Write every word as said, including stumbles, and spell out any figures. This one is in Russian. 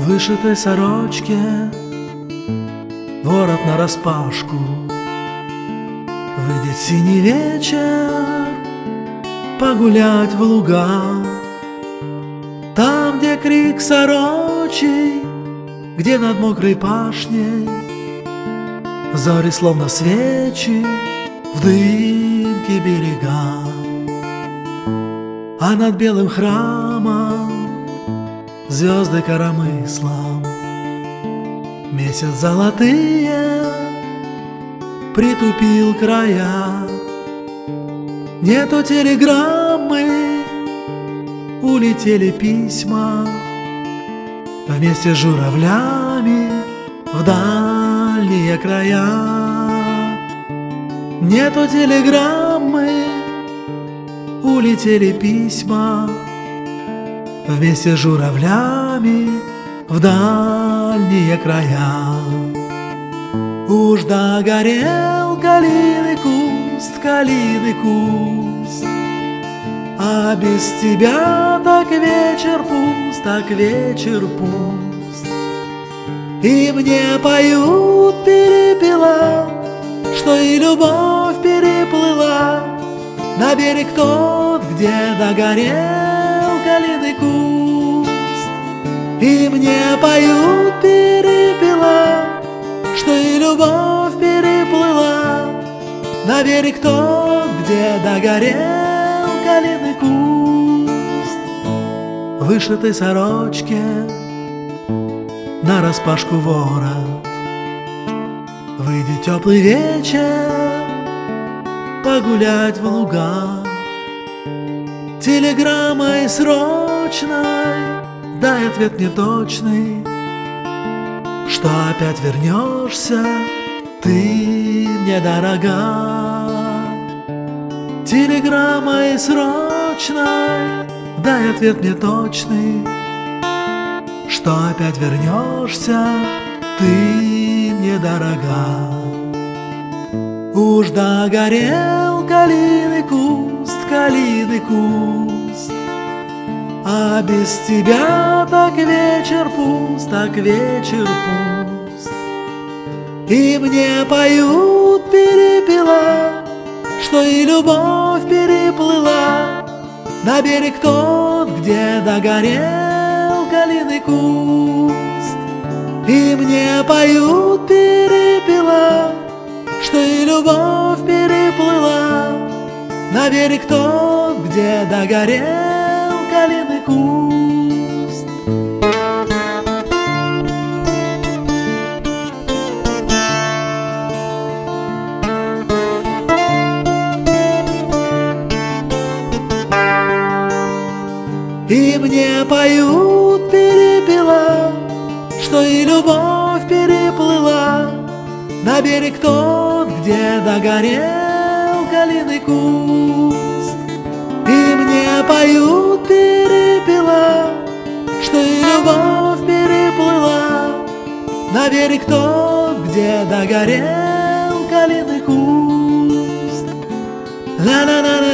вышитой сорочке, ворот нараспашку. Выйдет синий вечер погулять в луга, там, где крик сорочий, где над мокрой пашней зори, словно свечи, в дымке берега. А над белым храмом звезды коромыслом, месяц золотые притупил края. Нету телеграммы, улетели письма вместе с журавлями в дальние края. Нету телеграммы, улетели письма вместе с журавлями в дальние края. Уж догорел калины куст, калины куст, а без тебя так вечер пуст, так вечер пуст. И мне поют перепела, что и любовь переплыла на берег тот, где догорел калины куст. И мне поют перепела, что и любовь переплыла на берег тот, где догорел калины куст. В вышитой сорочке нараспашку ворот, выйдет теплый вечер погулять в луга. Телеграммой срочной дай ответ мне точный, что опять вернешься ты мне дорога. Телеграммой срочной дай ответ мне точный, что опять вернешься ты мне дорога. Уж догорел калины куст, калины куст, а без тебя так вечер пуст, так вечер пуст. И мне поют перепела, что и любовь переплыла на берег тот, где догорел калины куст. И мне поют перепела, что и любовь переплыла на берег тот, где догорел калины куст. И мне поют перепела, что и любовь переплыла на берег тот, где догорел калины куст. И мне поют перепела, что и любовь переплыла на берег тот, где догорел калины куст. Ла-ла-ла-ла.